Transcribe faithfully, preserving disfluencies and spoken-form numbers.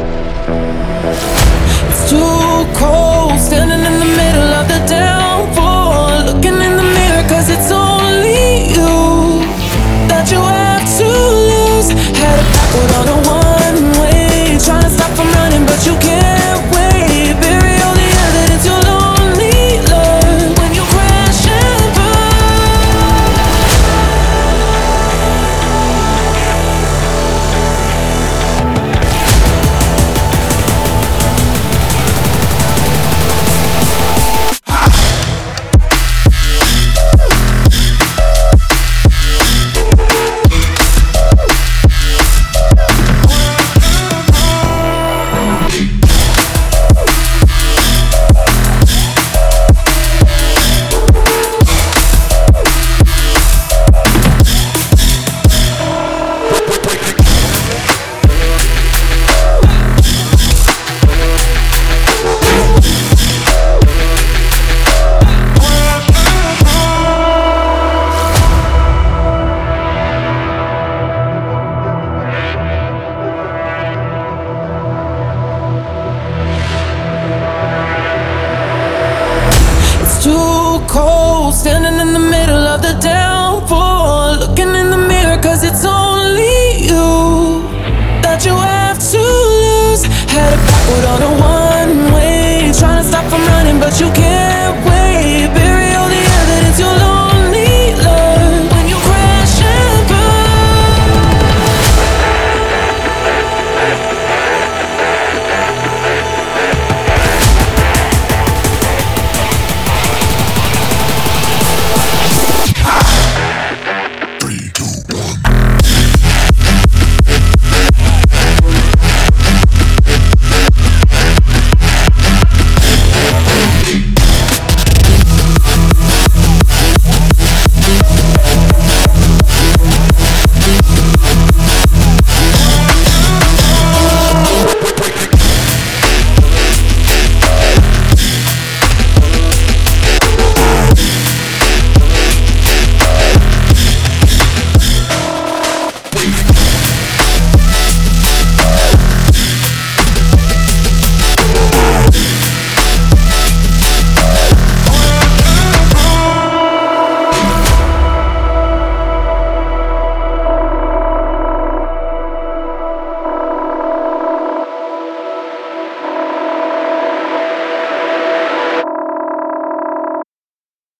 It's too cold, standing in the middle of the downpour, looking in the mirror, cause it's only you that you have to lose. Head backward on a one-way, trying to stop from running, but you can't wait. Bury all the evidence, you'll only learn when you crash and burn. Too cold, standing in the middle of the downpour, looking in the mirror, cause it's only you that you have to lose. Head backward on a one-way, trying to stop from running, but you can't.